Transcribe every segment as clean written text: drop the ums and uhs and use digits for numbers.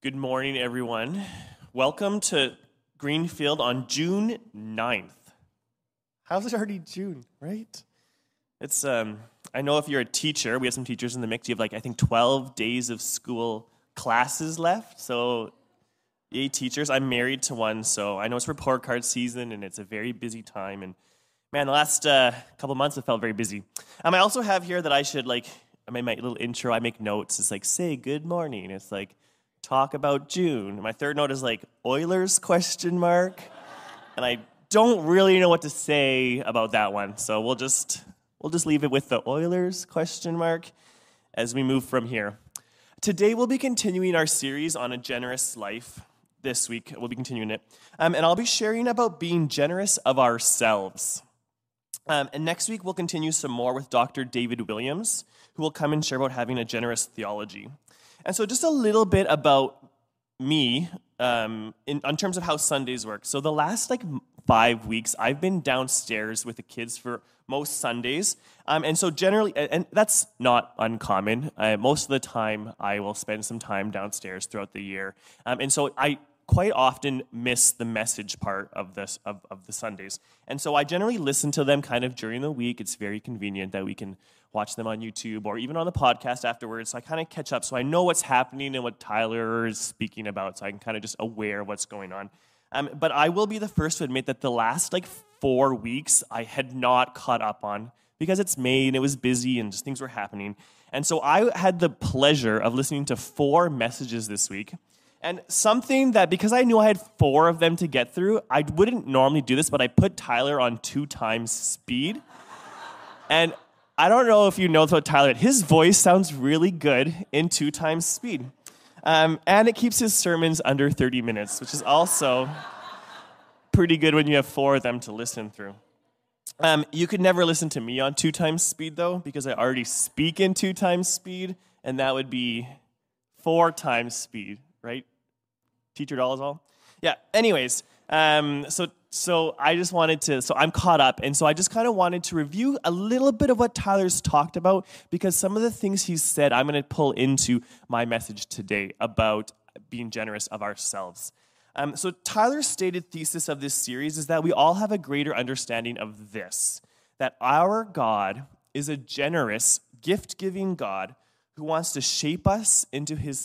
Good morning, everyone. Welcome to Greenfield on June 9th. How's it already June, right? It's, I know if you're a teacher, we have some teachers in the mix, you have I think 12 days of school classes left. So, yay teachers. I'm married to one, so I know it's report card season and it's a very busy time. And man, the last couple months have felt very busy. I also have here that I should, I made my little intro, I make notes. It's say good morning. It's talk about June. My third note is Oilers ? And I don't really know what to say about that one. So we'll just leave it with the Oilers ? As we move from here. Today we'll be continuing our series on a generous life. This week we'll be continuing it. And I'll be sharing about being generous of ourselves. And next week we'll continue some more with Dr. David Williams, who will come and share about having a generous theology. And so just a little bit about me in terms of how Sundays work. So the last 5 weeks, I've been downstairs with the kids for most Sundays. And so generally, and that's not uncommon. Most of the time, I will spend some time downstairs throughout the year. And so I quite often miss the message part of the Sundays. And so I generally listen to them kind of during the week. It's very convenient that we can watch them on YouTube or even on the podcast afterwards. So I kind of catch up. So I know what's happening and what Tyler is speaking about. So I can kind of just aware of what's going on. But I will be the first to admit that the last 4 weeks I had not caught up on because it's May and it was busy and just things were happening. And so I had the pleasure of listening to 4 messages this week. And something that, because I knew I had 4 of them to get through, I wouldn't normally do this, but I put Tyler on 2 times speed. And I don't know if you know about Tyler, his voice sounds really good in 2 times speed. And it keeps his sermons under 30 minutes, which is also pretty good when you have 4 of them to listen through. You could never listen to me on 2 times speed, though, because I already speak in 2 times speed, and that would be 4 times speed, right? Teacher dollars all? Yeah, anyways, so I just wanted to, so I'm caught up, and so I just kind of wanted to review a little bit of what Tyler's talked about, because some of the things he's said, I'm going to pull into my message today about being generous of ourselves. So Tyler's stated thesis of this series is that we all have a greater understanding of this, that our God is a generous, gift-giving God who wants to shape us into his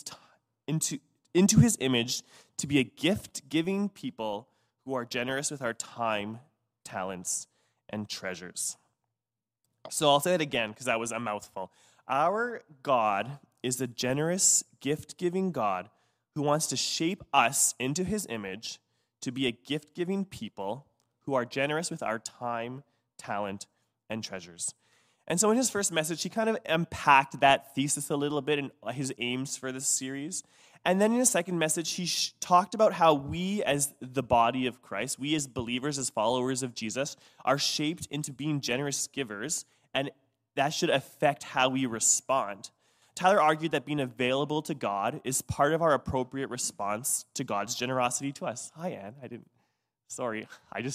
image to be a gift-giving people who are generous with our time, talents, and treasures. So I'll say it again because that was a mouthful. Our God is a generous, gift-giving God who wants to shape us into his image to be a gift-giving people who are generous with our time, talent, and treasures. And so in his first message, he kind of unpacked that thesis a little bit and his aims for this series. And then in his second message, he talked about how we as the body of Christ, we as believers, as followers of Jesus, are shaped into being generous givers, and that should affect how we respond. Tyler argued that being available to God is part of our appropriate response to God's generosity to us. Hi, Ann. Sorry.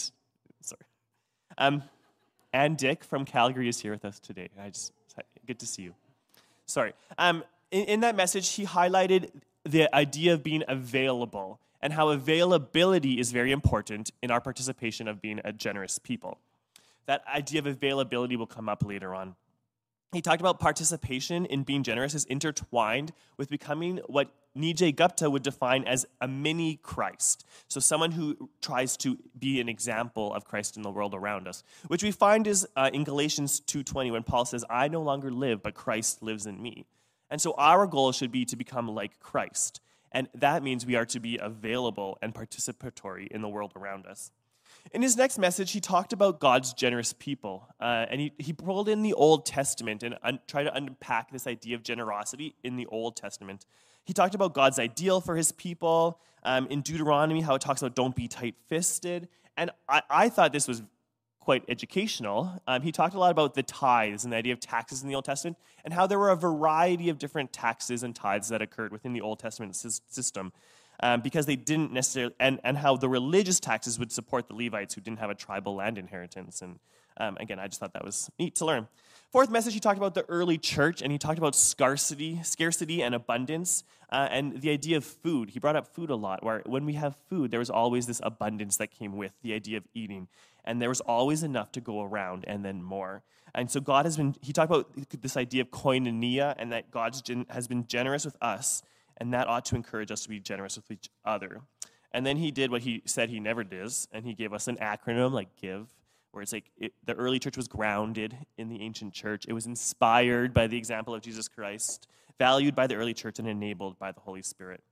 Ann Dick from Calgary is here with us today. Good to see you. Sorry. In that message, he highlighted the idea of being available and how availability is very important in our participation of being a generous people. That idea of availability will come up later on. He talked about participation in being generous is intertwined with becoming what Nijay Gupta would define as a mini Christ. So someone who tries to be an example of Christ in the world around us, which we find is in Galatians 2:20 when Paul says, I no longer live, but Christ lives in me. And so our goal should be to become like Christ. And that means we are to be available and participatory in the world around us. In his next message, he talked about God's generous people. And he pulled in the Old Testament and tried to unpack this idea of generosity in the Old Testament. He talked about God's ideal for his people. In Deuteronomy, how it talks about don't be tight-fisted. And I thought this was quite educational. He talked a lot about the tithes and the idea of taxes in the Old Testament and how there were a variety of different taxes and tithes that occurred within the Old Testament system because they didn't necessarily, and how the religious taxes would support the Levites who didn't have a tribal land inheritance. And again, I just thought that was neat to learn. Fourth message, he talked about the early church, and he talked about scarcity and abundance, and the idea of food. He brought up food a lot, where when we have food, there was always this abundance that came with the idea of eating, and there was always enough to go around, and then more. And so he talked about this idea of koinonia, and that God has been generous with us, and that ought to encourage us to be generous with each other. And then he did what he said he never does, and he gave us an acronym like GIVE, where it's like the early church was grounded in the ancient church. It was inspired by the example of Jesus Christ, valued by the early church, and enabled by the Holy Spirit.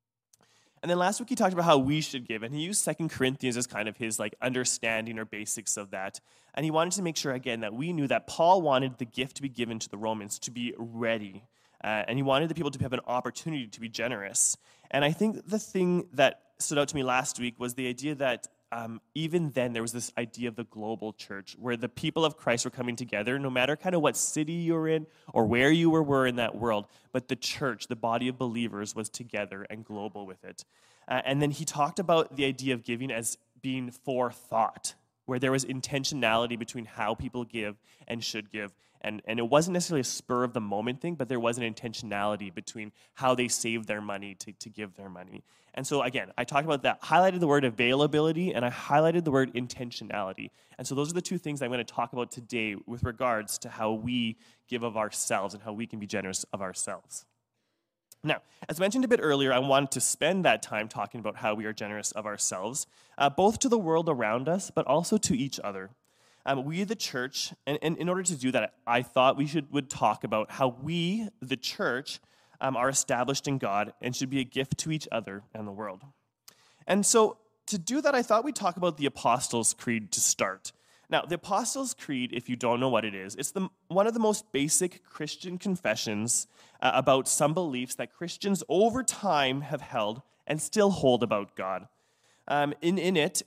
And then last week he talked about how we should give, and he used 2 Corinthians as kind of his like understanding or basics of that. And he wanted to make sure, again, that we knew that Paul wanted the gift to be given to the Romans to be ready. And he wanted the people to have an opportunity to be generous. And I think the thing that stood out to me last week was the idea that even then there was this idea of the global church where the people of Christ were coming together, no matter kind of what city you were in or where you were in that world, but the church, the body of believers, was together and global with it. And then he talked about the idea of giving as being forethought, where there was intentionality between how people give and should give. And it wasn't necessarily a spur-of-the-moment thing, but there was an intentionality between how they saved their money to give their money. And so, again, I talked about that, highlighted the word availability, and I highlighted the word intentionality. And so those are the two things I'm going to talk about today with regards to how we give of ourselves and how we can be generous of ourselves. Now, as mentioned a bit earlier, I wanted to spend that time talking about how we are generous of ourselves, both to the world around us, but also to each other. We, the church, and in order to do that, I thought we would talk about how we, the church, are established in God and should be a gift to each other and the world. And so to do that, I thought we'd talk about the Apostles' Creed to start. Now, the Apostles' Creed, if you don't know what it is, it's one of the most basic Christian confessions about some beliefs that Christians over time have held and still hold about God. In it,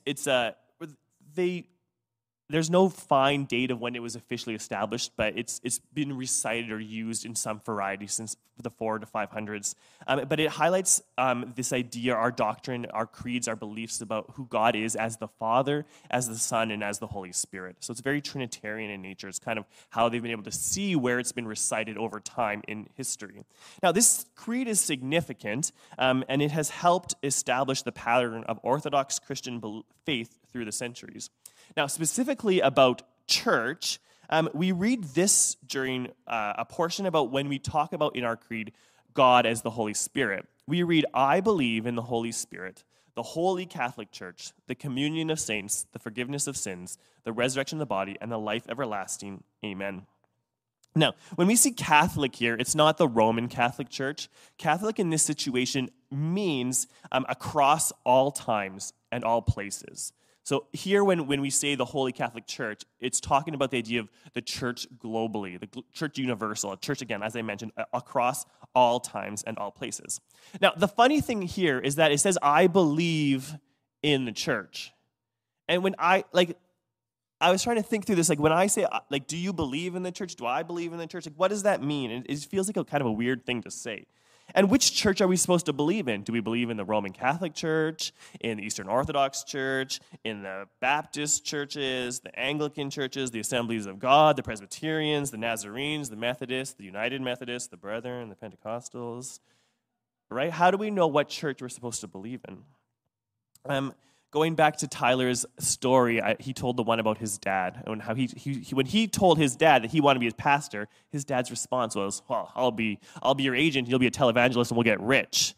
there's no fine date of when it was officially established, but it's been recited or used in some variety since the 400s to 500s. But it highlights this idea, our doctrine, our creeds, our beliefs about who God is as the Father, as the Son, and as the Holy Spirit. So it's very Trinitarian in nature. It's kind of how they've been able to see where it's been recited over time in history. Now, this creed is significant, and it has helped establish the pattern of Orthodox Christian faith through the centuries. Now, specifically about church, we read this during a portion about when we talk about in our creed God as the Holy Spirit. We read, I believe in the Holy Spirit, the Holy Catholic Church, the communion of saints, the forgiveness of sins, the resurrection of the body, and the life everlasting. Amen. Now, when we see Catholic here, it's not the Roman Catholic Church. Catholic in this situation means across all times and all places. So here, when we say the Holy Catholic Church, it's talking about the idea of the church globally, the church universal, a church, again, as I mentioned, across all times and all places. Now, the funny thing here is that it says, I believe in the church. And when I was trying to think through this, like when I say, like, do you believe in the church? Do I believe in the church? Like, what does that mean? And it feels like a kind of a weird thing to say. And which church are we supposed to believe in? Do we believe in the Roman Catholic Church, in the Eastern Orthodox Church, in the Baptist churches, the Anglican churches, the Assemblies of God, the Presbyterians, the Nazarenes, the Methodists, the United Methodists, the Brethren, the Pentecostals? Right? How do we know what church we're supposed to believe in? Going back to Tyler's story, he told the one about his dad, and how when he told his dad that he wanted to be his pastor, his dad's response was, "Well, I'll be your agent. You'll be a televangelist, and we'll get rich."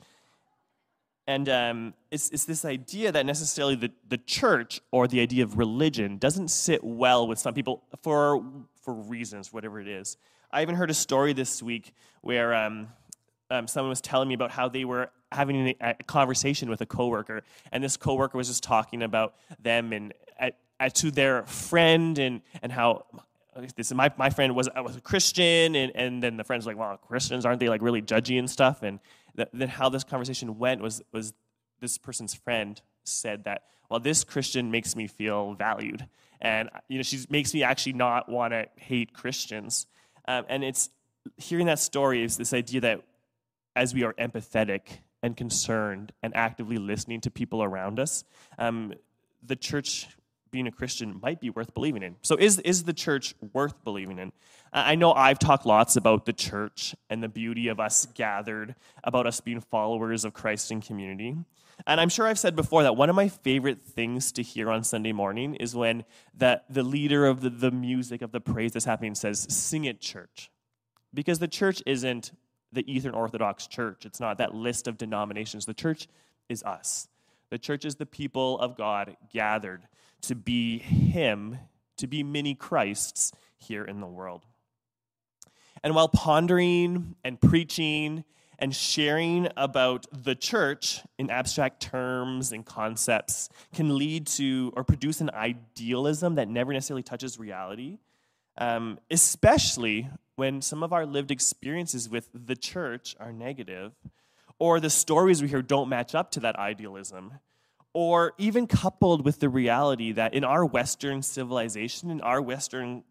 And it's this idea that necessarily the church or the idea of religion doesn't sit well with some people for reasons, whatever it is. I even heard a story this week where someone was telling me about how they were having a conversation with a coworker, and this coworker was just talking about them and to their friend and how this my friend was a Christian, and then the friend's like, well, Christians, aren't they like really judgy and stuff? And then how this conversation went was this person's friend said that, well, this Christian makes me feel valued, and she makes me actually not want to hate Christians. And it's hearing that story is this idea that as we are empathetic and concerned and actively listening to people around us, the church being a Christian might be worth believing in. So is the church worth believing in? I know I've talked lots about the church and the beauty of us gathered, about us being followers of Christ in community. And I'm sure I've said before that one of my favorite things to hear on Sunday morning is when the leader of the music of the praise that's happening says, "Sing it, church." Because the church isn't the Eastern Orthodox Church. It's not that list of denominations. The church is us. The church is the people of God gathered to be Him, to be many Christs here in the world. And while pondering and preaching and sharing about the church in abstract terms and concepts can lead to or produce an idealism that never necessarily touches reality, especially when some of our lived experiences with the church are negative, or the stories we hear don't match up to that idealism, or even coupled with the reality that in our Western civilization, in our Western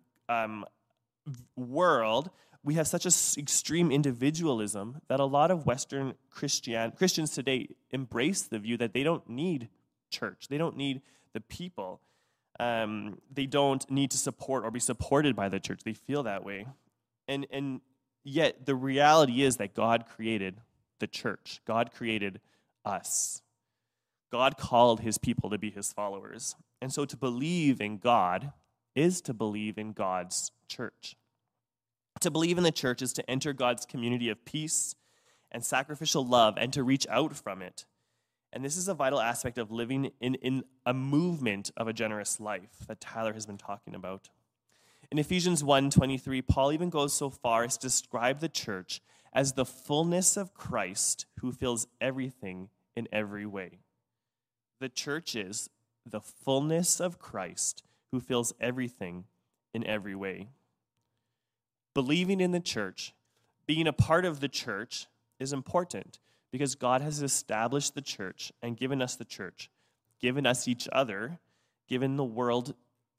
world, we have such an extreme individualism that a lot of Western Christians today embrace the view that they don't need church. They don't need the people. They don't need to support or be supported by the church. They feel that way. And yet the reality is that God created the church. God created us. God called His people to be His followers. And so to believe in God is to believe in God's church. To believe in the church is to enter God's community of peace and sacrificial love and to reach out from it. And this is a vital aspect of living in a movement of a generous life that Tyler has been talking about. In Ephesians 1:23, Paul even goes so far as to describe the church as the fullness of Christ who fills everything in every way. The church is the fullness of Christ who fills everything in every way. Believing in the church, being a part of the church is important because God has established the church and given us the church, given us each other, given us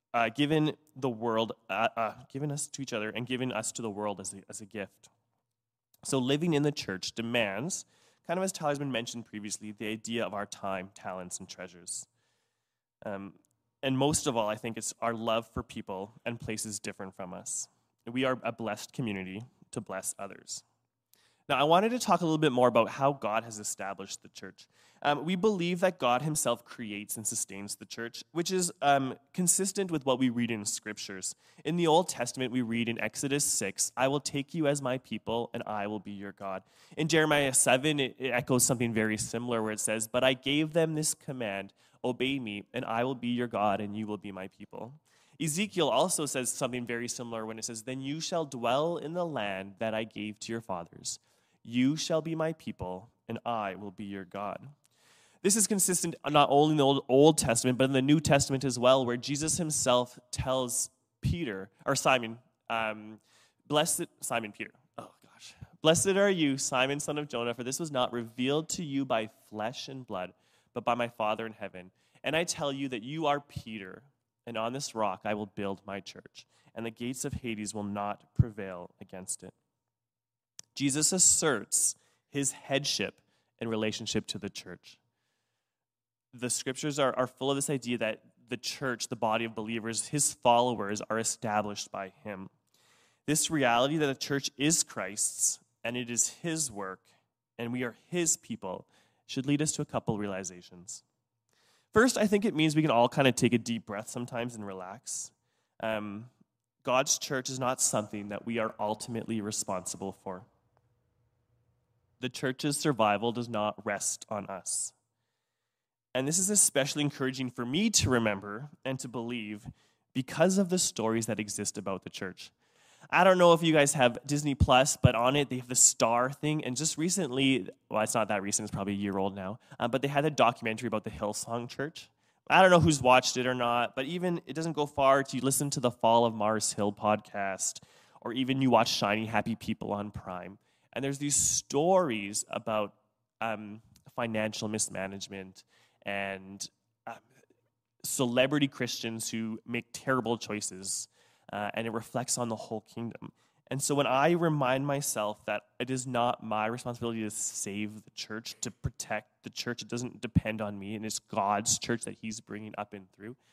to each other, and given us to the world as a gift. So living in the church demands, kind of as Tyler's been mentioned previously, the idea of our time, talents, and treasures. And most of all, I think it's our love for people and places different from us. We are a blessed community to bless others. Now, I wanted to talk a little bit more about how God has established the church. We believe that God Himself creates and sustains the church, which is consistent with what we read in Scriptures. In the Old Testament, we read in Exodus 6, "I will take you as my people, and I will be your God." In Jeremiah 7, it echoes something very similar where it says, "But I gave them this command, obey me, and I will be your God, and you will be my people." Ezekiel also says something very similar when it says, "Then you shall dwell in the land that I gave to your fathers. You shall be my people, and I will be your God." This is consistent not only in the Old Testament, but in the New Testament as well, where Jesus Himself tells Simon Peter, "Blessed are you, Simon, son of Jonah, for this was not revealed to you by flesh and blood, but by my Father in heaven. And I tell you that you are Peter, and on this rock I will build my church, and the gates of Hades will not prevail against it." Jesus asserts His headship in relationship to the church. The Scriptures are full of this idea that the church, the body of believers, His followers, are established by Him. This reality that the church is Christ's, and it is His work, and we are His people, should lead us to a couple realizations. First, I think it means we can all kind of take a deep breath sometimes and relax. God's church is not something that we are ultimately responsible for. The church's survival does not rest on us. And this is especially encouraging for me to remember and to believe because of the stories that exist about the church. I don't know if you guys have Disney Plus, but on it they have the Star thing. And just recently, well, it's not that recent, it's probably a year old now, but they had a documentary about the Hillsong Church. I don't know who's watched it or not, but even it doesn't go far to listen to the Fall of Mars Hill podcast, or even you watch Shiny Happy People on Prime. And there's these stories about financial mismanagement and celebrity Christians who make terrible choices, and it reflects on the whole kingdom. And so when I remind myself that it is not my responsibility to save the church, to protect the church, it doesn't depend on me, and it's God's church that He's bringing up and through,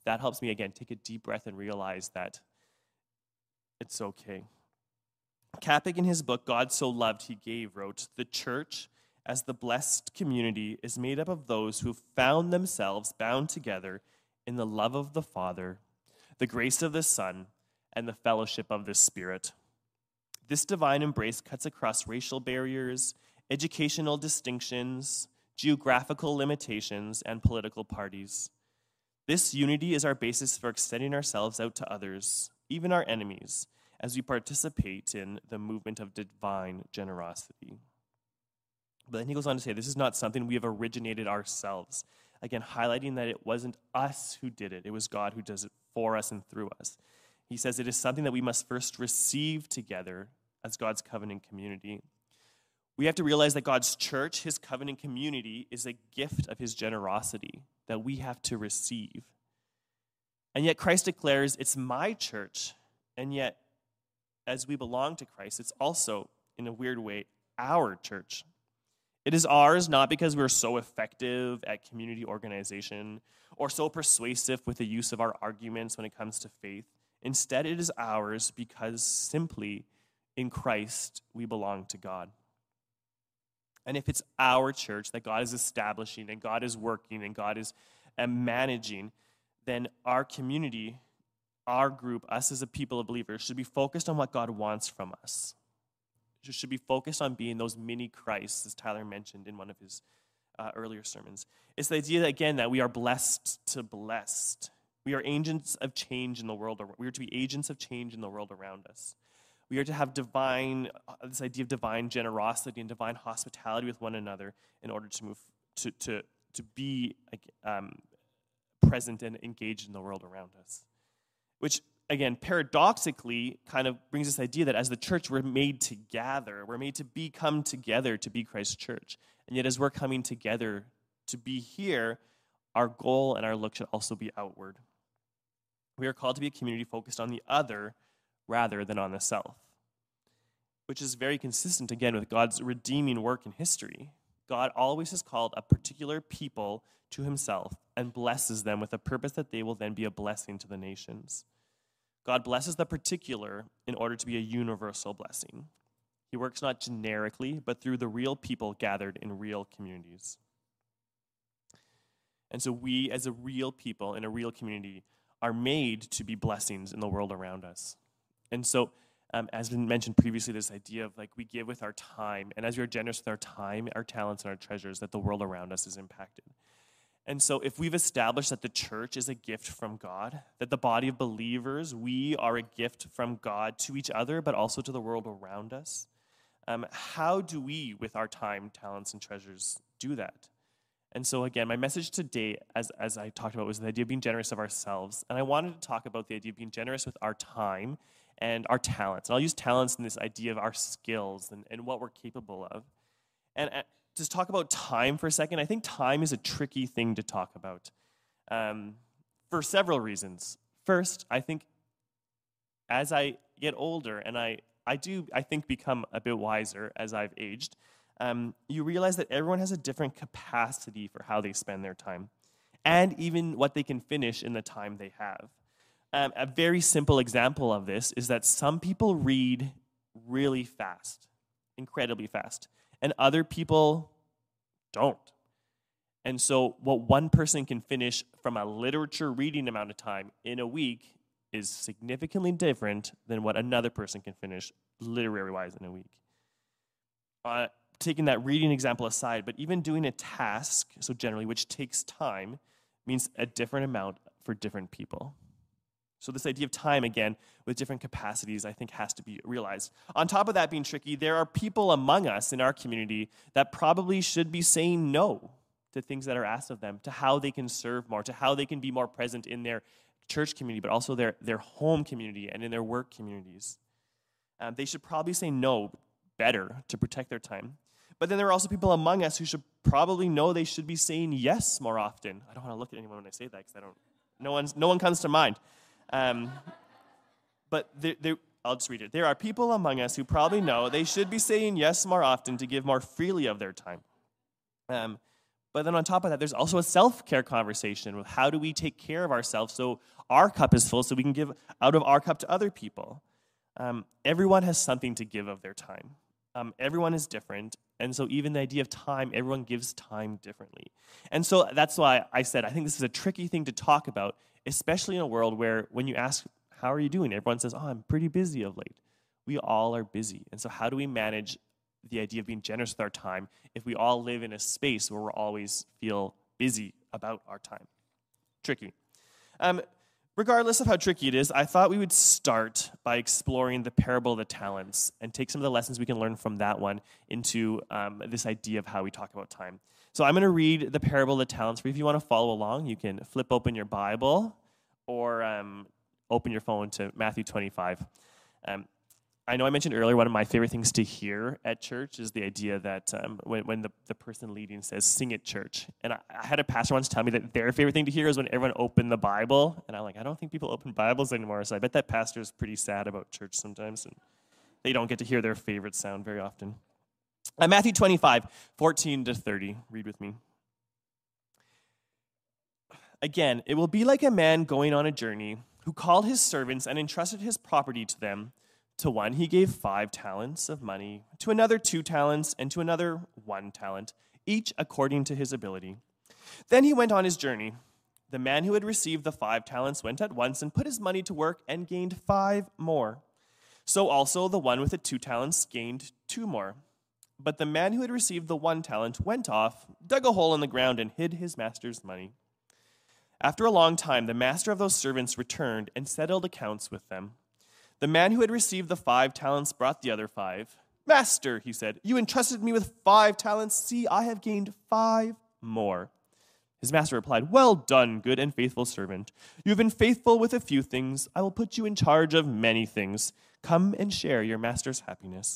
that helps me, again, take a deep breath and realize that it's okay. Cappick, in his book, God So Loved He Gave, wrote, "The church, as the blessed community, is made up of those who have found themselves bound together in the love of the Father, the grace of the Son, and the fellowship of the Spirit. This divine embrace cuts across racial barriers, educational distinctions, geographical limitations, and political parties. This unity is our basis for extending ourselves out to others, even our enemies, as we participate in the movement of divine generosity." But then he goes on to say, this is not something we have originated ourselves. Again, highlighting that it wasn't us who did it. It was God who does it for us and through us. He says it is something that we must first receive together as God's covenant community. We have to realize that God's church, his covenant community, is a gift of his generosity that we have to receive. And yet Christ declares, it's my church. And yet, as we belong to Christ, it's also, in a weird way, our church. It is ours not because we're so effective at community organization or so persuasive with the use of our arguments when it comes to faith. Instead, it is ours because simply in Christ we belong to God. And if it's our church that God is establishing and God is working and God is managing, then our community, our group, us as a people of believers, should be focused on what God wants from us. It should be focused on being those mini Christs, as Tyler mentioned in one of his earlier sermons. It's the idea, again, that we are blessed to blessed. We are agents of change in the world. We are to be agents of change in the world around us. We are to have this idea of divine generosity and divine hospitality with one another in order to move to be present and engaged in the world around us. Which, again, paradoxically kind of brings this idea that as the church, we're made to gather. We're made to come together to be Christ's church. And yet as we're coming together to be here, our goal and our look should also be outward. We are called to be a community focused on the other rather than on the self, which is very consistent, again, with God's redeeming work in history. God always has called a particular people to himself and blesses them with a purpose that they will then be a blessing to the nations. God blesses the particular in order to be a universal blessing. He works not generically, but through the real people gathered in real communities. And so we, as a real people in a real community, are made to be blessings in the world around us. And so, as been mentioned previously, this idea of we give with our time, and as we are generous with our time, our talents, and our treasures, that the world around us is impacted. And so if we've established that the church is a gift from God, that the body of believers, we are a gift from God to each other, but also to the world around us, how do we, with our time, talents, and treasures, do that? And so again, my message today, as I talked about, was the idea of being generous of ourselves. And I wanted to talk about the idea of being generous with our time and our talents. And I'll use talents in this idea of our skills and what we're capable of. And just talk about time for a second. I think time is a tricky thing to talk about for several reasons. First, I think as I get older, and I think become a bit wiser as I've aged, you realize that everyone has a different capacity for how they spend their time and even what they can finish in the time they have. A very simple example of this is that some people read really fast, incredibly fast, and other people don't. And so what one person can finish from a literature reading amount of time in a week is significantly different than what another person can finish literary-wise in a week. Taking that reading example aside, but even doing a task, so generally, which takes time, means a different amount for different people. So this idea of time, again, with different capacities, I think has to be realized. On top of that being tricky, there are people among us in our community that probably should be saying no to things that are asked of them, to how they can serve more, to how they can be more present in their church community, but also their home community and in their work communities. They should probably say no better to protect their time. But then there are also people among us who should probably know they should be saying yes more often. I don't want to look at anyone when I say that because no one comes to mind. But I'll just read it. There are people among us who probably know they should be saying yes more often to give more freely of their time. But then on top of that, there's also a self-care conversation with how do we take care of ourselves so our cup is full so we can give out of our cup to other people. Everyone has something to give of their time. Everyone is different. And so even the idea of time, everyone gives time differently. And so that's why I said I think this is a tricky thing to talk about, especially in a world where when you ask, how are you doing? Everyone says, I'm pretty busy of late. We all are busy. And so how do we manage the idea of being generous with our time if we all live in a space where we always feel busy about our time? Tricky. Regardless of how tricky it is, I thought we would start by exploring the parable of the talents and take some of the lessons we can learn from that one into this idea of how we talk about time. So I'm going to read the parable of the talents for you. If you want to follow along, you can flip open your Bible or open your phone to Matthew 25. I know I mentioned earlier one of my favorite things to hear at church is the idea that when the person leading says, sing at church. And I had a pastor once tell me that their favorite thing to hear is when everyone opened the Bible. And I'm like, I don't think people open Bibles anymore. So I bet that pastor is pretty sad about church sometimes. And they don't get to hear their favorite sound very often. Matthew 25, 14 to 30. Read with me. Again, it will be like a man going on a journey who called his servants and entrusted his property to them. To one he gave 5 talents of money, to another 2 talents, and to another 1 talent, each according to his ability. Then he went on his journey. The man who had received the 5 talents went at once and put his money to work and gained 5 more. So also the one with the 2 talents gained 2 more. But the man who had received the 1 talent went off, dug a hole in the ground, and hid his master's money. After a long time, the master of those servants returned and settled accounts with them. The man who had received the 5 talents brought the other 5. Master, he said, you entrusted me with 5 talents. See, I have gained 5 more. His master replied, well done, good and faithful servant. You have been faithful with a few things. I will put you in charge of many things. Come and share your master's happiness.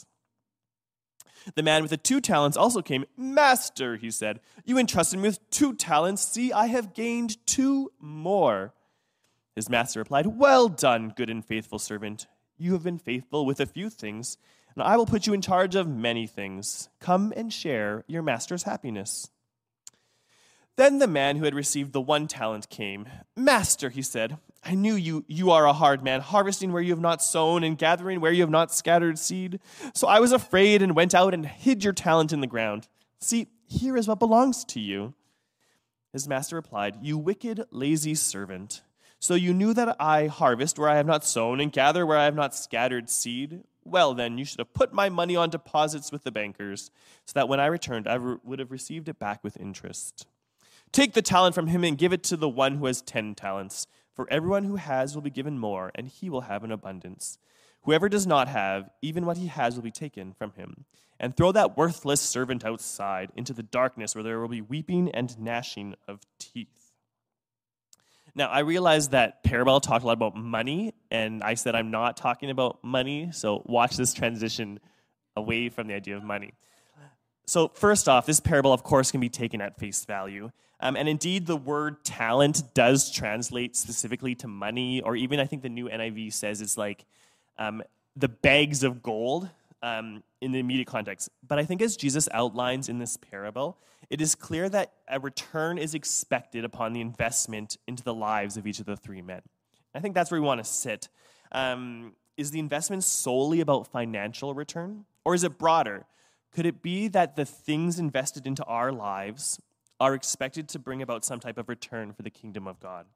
The man with the 2 talents also came. Master, he said, you entrusted me with 2 talents. See, I have gained 2 more. His master replied, well done, good and faithful servant. You have been faithful with a few things, and I will put you in charge of many things. Come and share your master's happiness. Then the man who had received the 1 talent came. Master, he said, I knew you are a hard man, harvesting where you have not sown and gathering where you have not scattered seed. So I was afraid and went out and hid your talent in the ground. See, here is what belongs to you. His master replied, you wicked, lazy servant. So you knew that I harvest where I have not sown and gather where I have not scattered seed? Well, then, you should have put my money on deposits with the bankers, so that when I returned, I would have received it back with interest. Take the talent from him and give it to the one who has 10 talents. For everyone who has will be given more, and he will have an abundance. Whoever does not have, even what he has will be taken from him. And throw that worthless servant outside into the darkness where there will be weeping and gnashing of teeth. Now, I realize that parable talked a lot about money, and I said I'm not talking about money, so watch this transition away from the idea of money. So first off, this parable, of course, can be taken at face value. And indeed, the word talent does translate specifically to money, or even I think the new NIV says it's like the bags of gold in the immediate context. But I think as Jesus outlines in this parable, it is clear that a return is expected upon the investment into the lives of each of the 3 men. I think that's where we want to sit. Is the investment solely about financial return? Or is it broader? Could it be that the things invested into our lives are expected to bring about some type of return for the kingdom of God?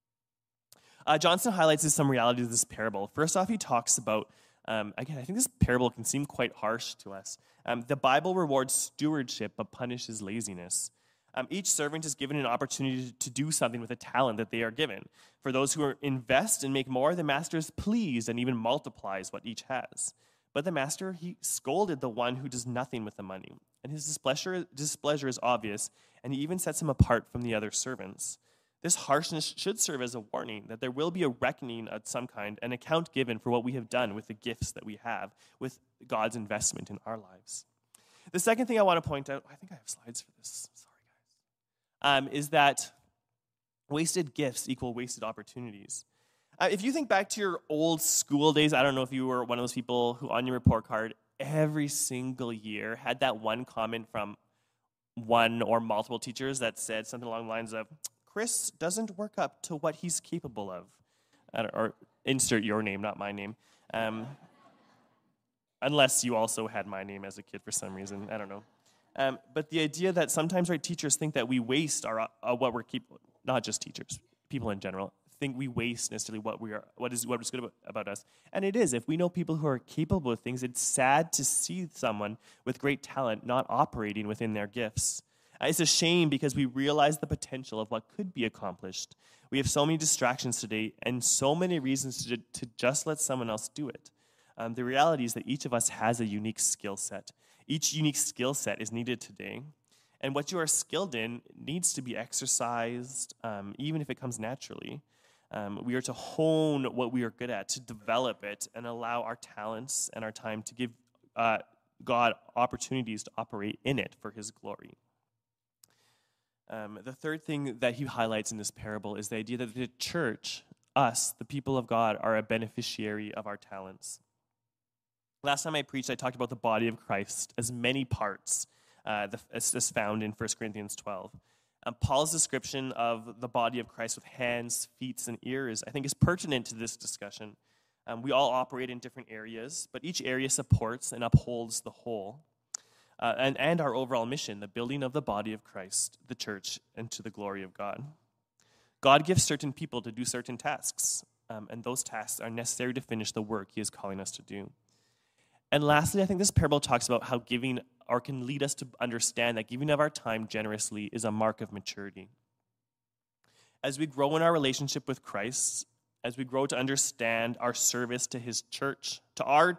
Johnson highlights some realities of this parable. First off, he talks about, again, I think this parable can seem quite harsh to us. The Bible rewards stewardship but punishes laziness. Each servant is given an opportunity to do something with a talent that they are given. For those who invest and make more, the master is pleased and even multiplies what each has. But the master, he scolded the one who does nothing with the money. And his displeasure is obvious, and he even sets him apart from the other servants. This harshness should serve as a warning that there will be a reckoning of some kind, an account given for what we have done with the gifts that we have, with God's investment in our lives. The second thing I want to point out, I think I have slides for this, sorry guys, is that wasted gifts equal wasted opportunities. If you think back to your old school days, I don't know if you were one of those people who on your report card every single year had that one comment from, one or multiple teachers that said something along the lines of, Chris doesn't work up to what he's capable of. Or insert your name, not my name. Unless you also had my name as a kid for some reason. I don't know. But the idea that sometimes our teachers think that we waste what we're capable, not just teachers, people in general, think we waste necessarily what is good about us. And it is. If we know people who are capable of things, it's sad to see someone with great talent not operating within their gifts. It's a shame because we realize the potential of what could be accomplished. We have so many distractions today and so many reasons to just let someone else do it. The reality is that each of us has a unique skill set. Each unique skill set is needed today. And what you are skilled in needs to be exercised, even if it comes naturally. We are to hone what we are good at, to develop it, and allow our talents and our time to give God opportunities to operate in it for his glory. The third thing that he highlights in this parable is the idea that the church, us, the people of God, are a beneficiary of our talents. Last time I preached, I talked about the body of Christ as many parts, as found in 1 Corinthians 12. Paul's description of the body of Christ with hands, feet, and ears, I think, is pertinent to this discussion. We all operate in different areas, but each area supports and upholds the whole. And our overall mission, the building of the body of Christ, the church, and to the glory of God. God gives certain people to do certain tasks, and those tasks are necessary to finish the work he is calling us to do. And lastly, I think this parable talks about how giving or can lead us to understand that giving of our time generously is a mark of maturity. As we grow in our relationship with Christ, as we grow to understand our service to his church, to our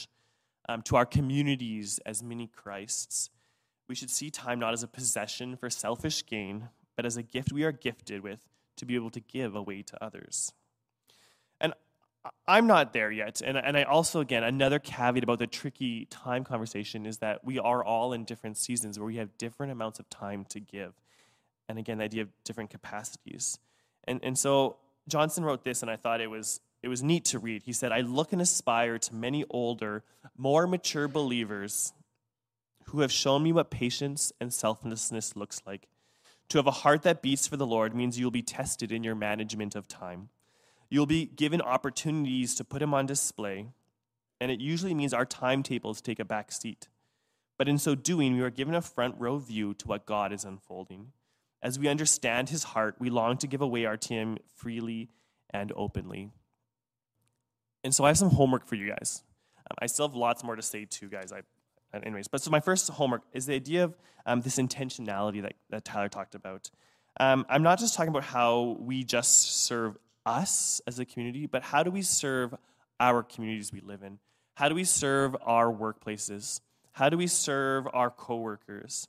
communities as mini Christs, we should see time not as a possession for selfish gain, but as a gift we are gifted with to be able to give away to others. And I'm not there yet. And I also, again, another caveat about the tricky time conversation is that we are all in different seasons where we have different amounts of time to give. And again, the idea of different capacities. And so Johnson wrote this, and I thought it was neat to read. He said, I look and aspire to many older, more mature believers who have shown me what patience and selflessness looks like. To have a heart that beats for the Lord means you'll be tested in your management of time. You'll be given opportunities to put him on display, and it usually means our timetables take a back seat. But in so doing, we are given a front row view to what God is unfolding. As we understand his heart, we long to give away our time freely and openly. And so I have some homework for you guys. I still have lots more to say too, guys. But so my first homework is the idea of this intentionality that Tyler talked about. I'm not just talking about how we just serve us as a community, but how do we serve our communities we live in? How do we serve our workplaces? How do we serve our coworkers?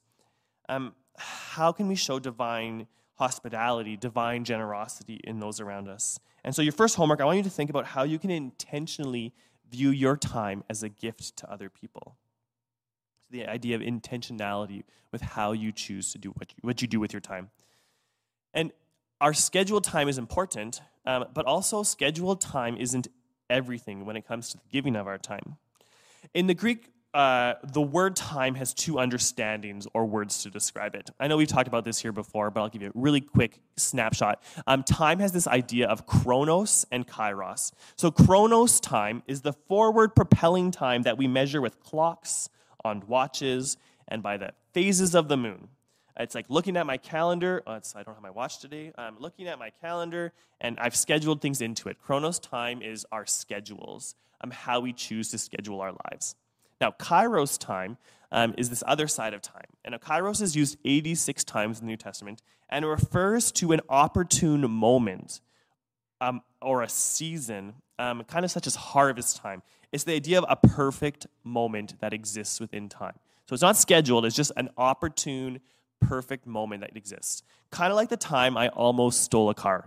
How can we show divine hospitality, divine generosity in those around us? And so your first homework, I want you to think about how you can intentionally view your time as a gift to other people. So the idea of intentionality with how you choose to do what you do with your time. And our scheduled time is important, but also scheduled time isn't everything when it comes to the giving of our time. In the Greek, the word time has two understandings or words to describe it. I know we've talked about this here before, but I'll give you a really quick snapshot. Time has this idea of chronos and kairos. So chronos time is the forward propelling time that we measure with clocks, on watches, and by the phases of the moon. It's like looking at my calendar. I don't have my watch today. I'm looking at my calendar, and I've scheduled things into it. Chronos time is our schedules, how we choose to schedule our lives. Now, kairos time is this other side of time. And kairos is used 86 times in the New Testament, and it refers to an opportune moment or a season, kind of such as harvest time. It's the idea of a perfect moment that exists within time. So it's not scheduled. It's just an opportune perfect moment that exists. Kind of like the time I almost stole a car.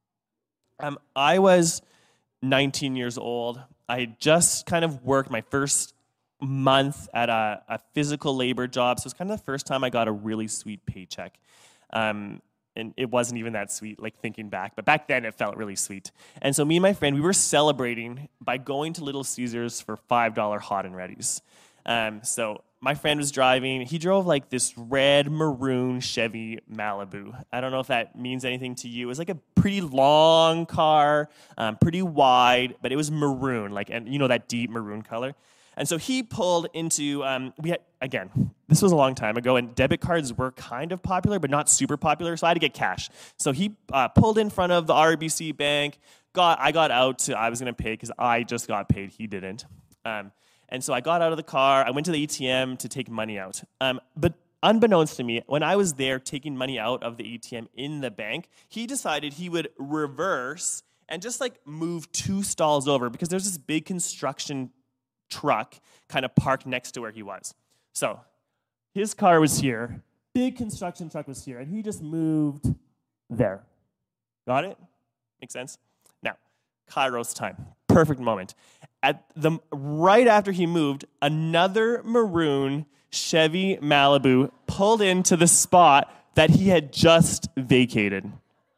I was 19 years old. I had just kind of worked my first month at a physical labor job. So it's kind of the first time I got a really sweet paycheck. And it wasn't even that sweet, like thinking back. But back then, it felt really sweet. And so me and my friend, we were celebrating by going to Little Caesars for $5 hot and readies. So my friend was driving. He drove like this red maroon Chevy Malibu. I don't know if that means anything to you. It was like a pretty long car, pretty wide, but it was maroon, like, and you know that deep maroon color. And so he pulled into, again, this was a long time ago, and debit cards were kind of popular, but not super popular, so I had to get cash. So he pulled in front of the RBC bank. I got out. I was going to pay because I just got paid. He didn't. And so I got out of the car. I went to the ATM to take money out. But unbeknownst to me, when I was there taking money out of the ATM in the bank, he decided he would reverse and just like move 2 stalls over because there's this big construction truck kind of parked next to where he was. So his car was here, big construction truck was here, and he just moved there. Got it? Make sense? Now, Kairos time. Perfect moment. Right after he moved, another maroon Chevy Malibu pulled into the spot that he had just vacated.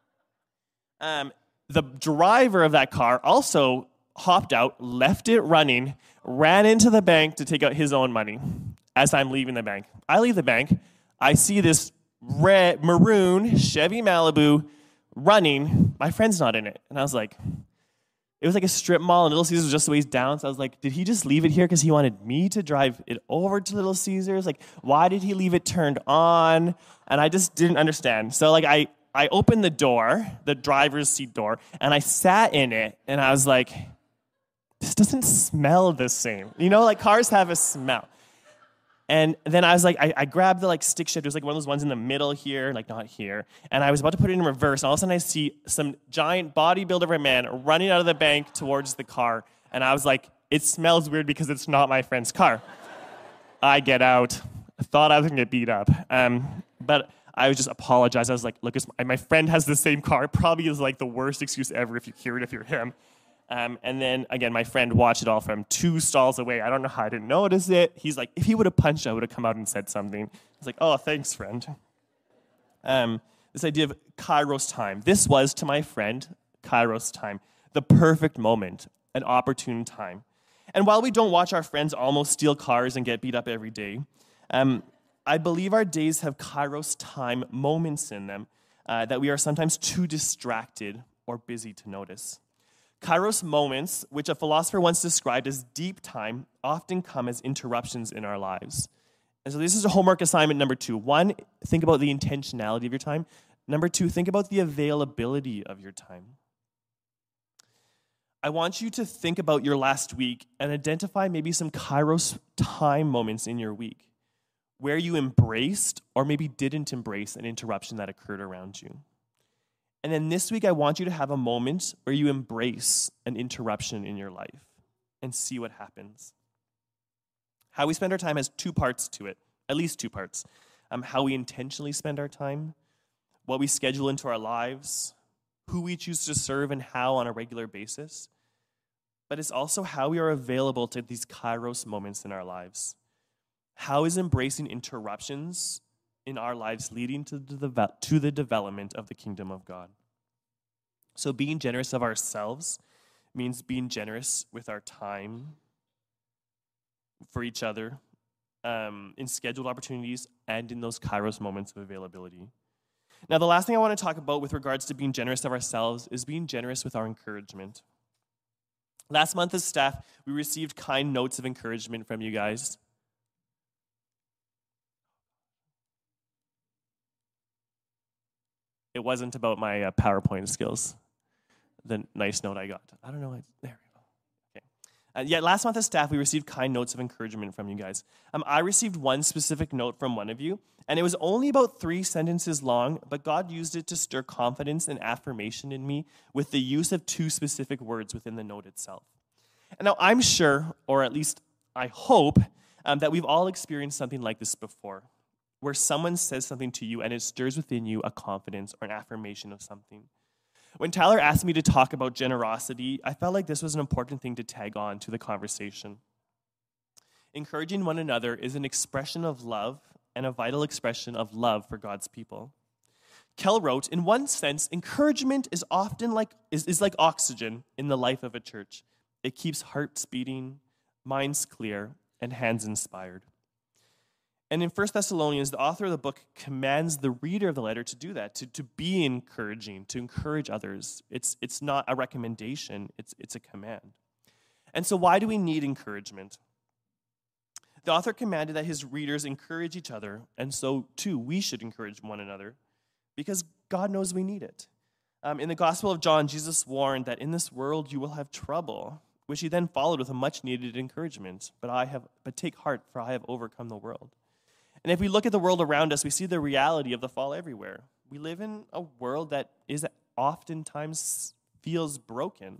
The driver of that car also hopped out, left it running, ran into the bank to take out his own money as I'm leaving the bank. I leave the bank. I see this maroon Chevy Malibu running. My friend's not in it. And I was like, it was like a strip mall, and Little Caesars was just a ways down. So I was like, did he just leave it here because he wanted me to drive it over to Little Caesars? Like, why did he leave it turned on? And I just didn't understand. So like I opened the door, the driver's seat door, and I sat in it, and I was like, this doesn't smell the same. You know, like cars have a smell. And then I was like, I grabbed the like stick shift. It was like one of those ones in the middle here, like not here. And I was about to put it in reverse. And all of a sudden I see some giant bodybuilder of a man running out of the bank towards the car. And I was like, it smells weird because it's not my friend's car. I get out. I thought I was going to get beat up. But I was just apologized. I was like, look, my friend has the same car. It probably is like the worst excuse ever if you hear it if you're him. And then, again, my friend watched it all from 2 stalls away. I don't know how I didn't notice it. He's like, if he would have punched, I would have come out and said something. I was like, oh, thanks, friend. This idea of Kairos time. This was, to my friend, Kairos time, the perfect moment, an opportune time. And while we don't watch our friends almost steal cars and get beat up every day, I believe our days have Kairos time moments in them that we are sometimes too distracted or busy to notice. Kairos moments, which a philosopher once described as deep time, often come as interruptions in our lives. And so this is a homework assignment number 2. 1, think about the intentionality of your time. Number 2, think about the availability of your time. I want you to think about your last week and identify maybe some Kairos time moments in your week where you embraced or maybe didn't embrace an interruption that occurred around you. And then this week, I want you to have a moment where you embrace an interruption in your life and see what happens. How we spend our time has 2 parts to it, at least 2 parts. How we intentionally spend our time, what we schedule into our lives, who we choose to serve and how on a regular basis. But it's also how we are available to these Kairos moments in our lives. How is embracing interruptions in our lives leading to the development of the kingdom of God? So being generous of ourselves means being generous with our time for each other, in scheduled opportunities and in those Kairos moments of availability. Now, the last thing I want to talk about with regards to being generous of ourselves is being generous with our encouragement. Last month as staff, we received kind notes of encouragement from you guys. It wasn't about my PowerPoint skills, the nice note I got. I don't know. There we go. Okay. Last month as staff, we received kind notes of encouragement from you guys. I received one specific note from one of you, and it was only about 3 sentences long, but God used it to stir confidence and affirmation in me with the use of 2 specific words within the note itself. And now I'm sure, or at least I hope, that we've all experienced something like this before, where someone says something to you and it stirs within you a confidence or an affirmation of something. When Tyler asked me to talk about generosity, I felt like this was an important thing to tag on to the conversation. Encouraging one another is an expression of love and a vital expression of love for God's people. Kel wrote, in one sense, encouragement is often like oxygen in the life of a church. It keeps hearts beating, minds clear, and hands inspired. And in 1 Thessalonians, the author of the book commands the reader of the letter to do that, to be encouraging, to encourage others. It's not a recommendation, it's a command. And so why do we need encouragement? The author commanded that his readers encourage each other, and so too we should encourage one another because God knows we need it. In the Gospel of John, Jesus warned that in this world you will have trouble, which he then followed with a much-needed encouragement. But take heart, for I have overcome the world. And if we look at the world around us, we see the reality of the fall everywhere. We live in a world that is oftentimes feels broken,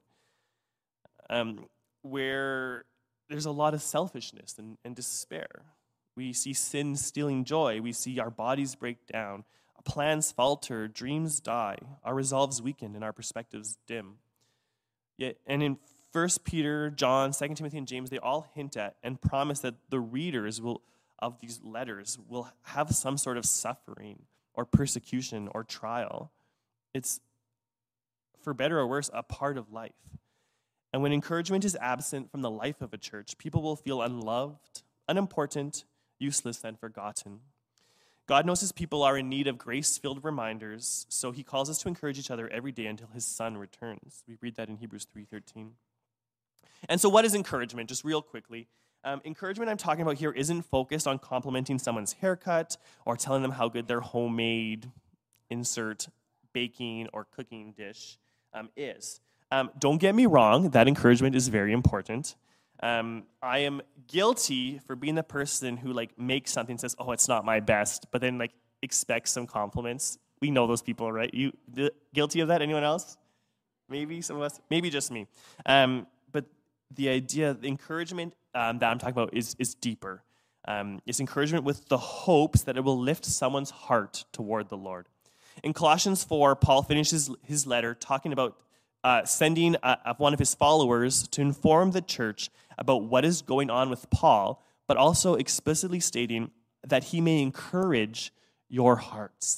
where there's a lot of selfishness and despair. We see sin stealing joy. We see our bodies break down. Plans falter, dreams die, our resolves weaken, and our perspectives dim. Yet, and in 1 Peter, John, 2 Timothy, and James, they all hint at and promise that the readers of these letters will have some sort of suffering or persecution or trial. It's, for better or worse, a part of life. And when encouragement is absent from the life of a church, people will feel unloved, unimportant, useless, and forgotten. God knows his people are in need of grace-filled reminders, so he calls us to encourage each other every day until his son returns. We read that in Hebrews 3:13. And so what is encouragement? Just real quickly. Encouragement I'm talking about here isn't focused on complimenting someone's haircut or telling them how good their homemade insert baking or cooking dish is. Don't get me wrong, that encouragement is very important. I am guilty for being the person who makes something and says, "Oh, it's not my best," but then expects some compliments. We know those people, right? You guilty of that? Anyone else? Maybe some of us. Maybe just me. But the idea, the encouragement that I'm talking about is deeper. It's encouragement with the hopes that it will lift someone's heart toward the Lord. In Colossians 4, Paul finishes his letter talking about sending one of his followers to inform the church about what is going on with Paul, but also explicitly stating that he may encourage your hearts.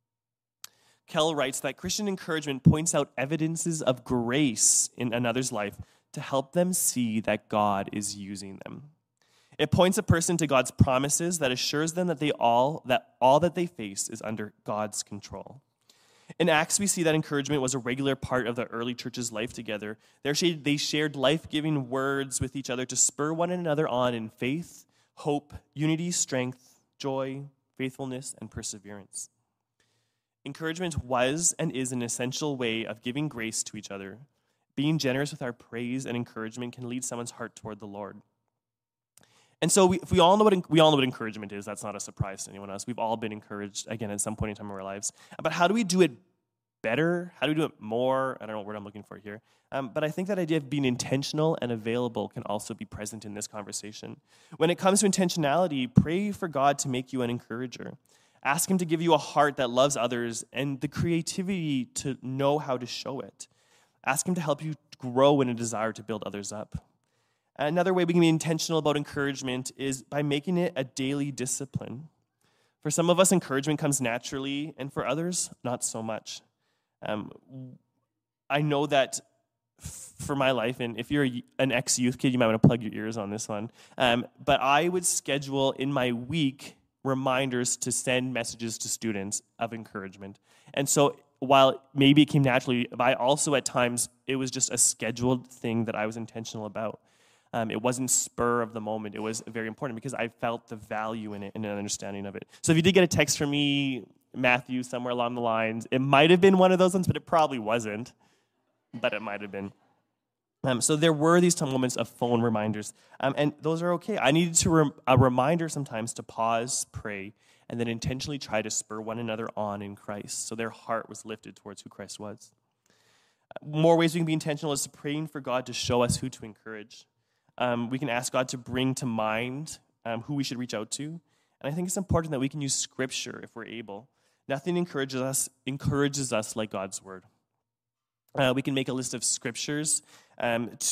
Kell writes that Christian encouragement points out evidences of grace in another's life to help them see that God is using them. It points a person to God's promises that assures them that all that they face is under God's control. In Acts, we see that encouragement was a regular part of the early church's life together. They shared life-giving words with each other to spur one another on in faith, hope, unity, strength, joy, faithfulness, and perseverance. Encouragement was and is an essential way of giving grace to each other. Being generous with our praise and encouragement can lead someone's heart toward the Lord. And so we all know what encouragement is. That's not a surprise to anyone else. We've all been encouraged, again, at some point in time in our lives. But how do we do it better? How do we do it more? I don't know what word I'm looking for here. But I think that idea of being intentional and available can also be present in this conversation. When it comes to intentionality, pray for God to make you an encourager. Ask him to give you a heart that loves others and the creativity to know how to show it. Ask him to help you grow in a desire to build others up. Another way we can be intentional about encouragement is by making it a daily discipline. For some of us, encouragement comes naturally, and for others, not so much. I know that for my life, and if you're an ex-youth kid, you might want to plug your ears on this one, but I would schedule in my week reminders to send messages to students of encouragement. And so while maybe it came naturally, I also at times, it was just a scheduled thing that I was intentional about. It wasn't spur of the moment. It was very important because I felt the value in it and an understanding of it. So if you did get a text from me, Matthew, somewhere along the lines, it might have been one of those ones, but it probably wasn't. But it might have been. So there were these moments of phone reminders, and those are okay. I needed a reminder sometimes to pause, pray, and then intentionally try to spur one another on in Christ so their heart was lifted towards who Christ was. More ways we can be intentional is praying for God to show us who to encourage. We can ask God to bring to mind who we should reach out to. And I think it's important that we can use Scripture if we're able. Nothing encourages us like God's Word. We can make a list of scriptures that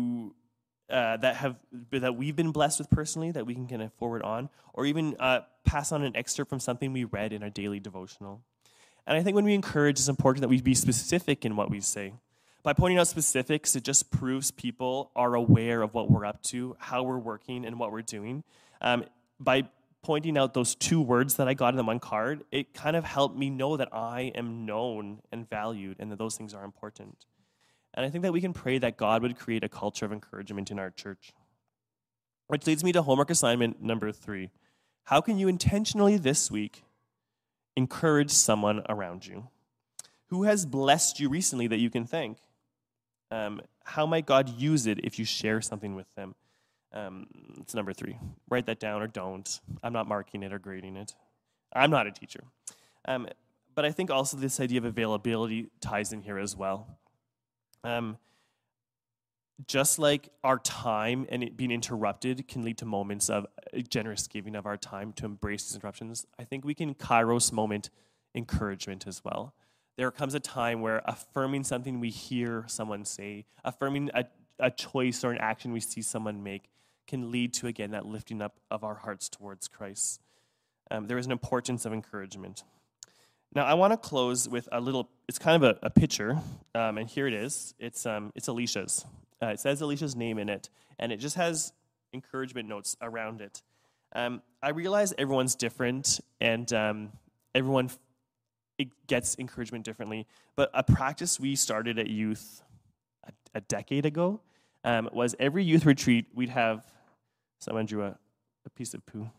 we've been blessed with personally that we can kind of forward on, or even pass on an excerpt from something we read in our daily devotional. And I think when we encourage, it's important that we be specific in what we say. By pointing out specifics, it just proves people are aware of what we're up to, how we're working, and what we're doing. By pointing out those 2 words that I got in the one card, it kind of helped me know that I am known and valued and that those things are important. And I think that we can pray that God would create a culture of encouragement in our church. Which leads me to homework assignment number 3. How can you intentionally this week encourage someone around you? Who has blessed you recently that you can thank? How might God use it if you share something with them? It's number 3. Write that down or don't. I'm not marking it or grading it. I'm not a teacher. But I think also this idea of availability ties in here as well. Just like our time and it being interrupted can lead to moments of generous giving of our time to embrace these interruptions, I think we can Kairos moment encouragement as well. There comes a time where affirming something we hear someone say, affirming a choice or an action we see someone make can lead to, again, that lifting up of our hearts towards Christ. There is an importance of encouragement. Now, I want to close with a little, it's kind of a picture, and here it is. It's Alicia's. It says Alicia's name in it, and it just has encouragement notes around it. I realize everyone's different, and everyone it gets encouragement differently, but a practice we started at youth a decade ago was every youth retreat, we'd have, someone drew a piece of poo.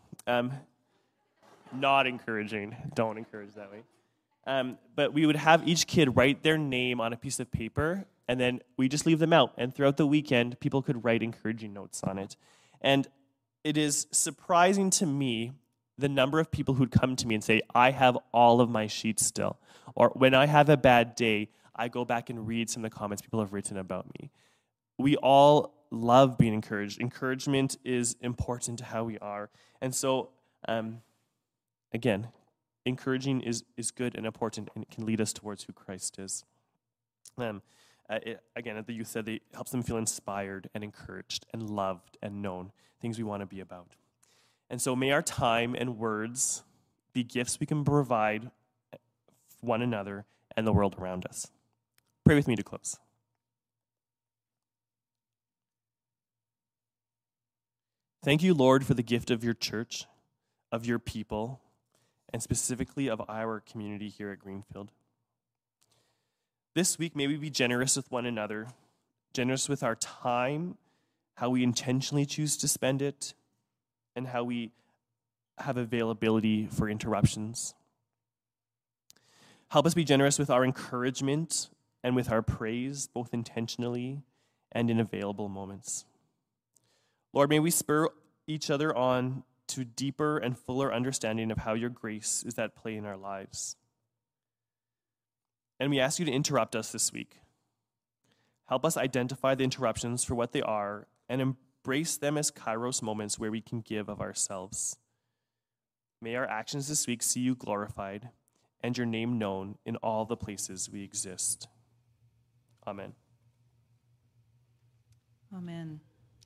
Not encouraging. Don't encourage that way. But we would have each kid write their name on a piece of paper, and then we just leave them out. And throughout the weekend, people could write encouraging notes on it. And it is surprising to me the number of people who'd come to me and say, I have all of my sheets still. Or when I have a bad day, I go back and read some of the comments people have written about me. We all love being encouraged. Encouragement is important to how we are. And so, again, encouraging is good and important, and it can lead us towards who Christ is. Again, as the youth said, it helps them feel inspired and encouraged and loved and known, things we want to be about. And so may our time and words be gifts we can provide one another and the world around us. Pray with me to close. Thank you, Lord, for the gift of your church, of your people, and specifically of our community here at Greenfield. This week, may we be generous with one another, generous with our time, how we intentionally choose to spend it, and how we have availability for interruptions. Help us be generous with our encouragement and with our praise, both intentionally and in available moments. Lord, may we spur each other on to deeper and fuller understanding of how your grace is at play in our lives. And we ask you to interrupt us this week. Help us identify the interruptions for what they are and embrace them as Kairos moments where we can give of ourselves. May our actions this week see you glorified and your name known in all the places we exist. Amen. Amen.